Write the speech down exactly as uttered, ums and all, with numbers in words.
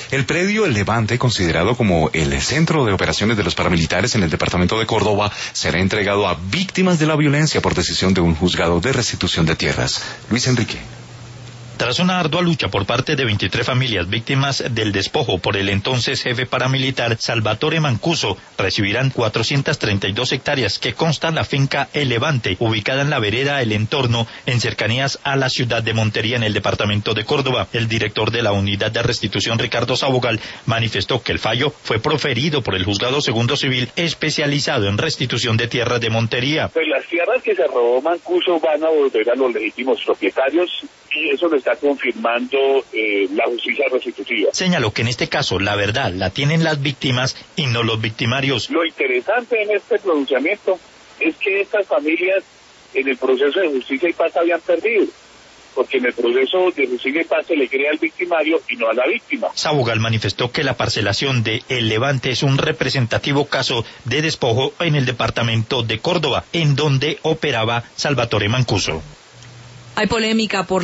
El predio El Levante, considerado como el centro de operaciones de los paramilitares en el departamento de Córdoba, será entregado a víctimas de la violencia por decisión de un juzgado de restitución de tierras. Luis Enrique. Tras una ardua lucha por parte de veintitrés familias víctimas del despojo por el entonces jefe paramilitar Salvatore Mancuso, recibirán cuatrocientas treinta y dos hectáreas que constan la finca El Levante, ubicada en la vereda El Entorno, en cercanías a la ciudad de Montería, en el departamento de Córdoba. El director de la unidad de restitución, Ricardo Sabogal, manifestó que el fallo fue proferido por el juzgado segundo civil especializado en restitución de tierras de Montería. Pues las tierras que se robó Mancuso van a volver a los legítimos propietarios, y eso lo está confirmando eh, la justicia restitutiva. Señaló que en este caso la verdad la tienen las víctimas y no los victimarios. Lo interesante en este pronunciamiento es que estas familias en el proceso de justicia y paz habían perdido, porque en el proceso de justicia y paz se le crea al victimario y no a la víctima. Sabogal manifestó que la parcelación de El Levante es un representativo caso de despojo en el departamento de Córdoba, en donde operaba Salvatore Mancuso. Hay polémica por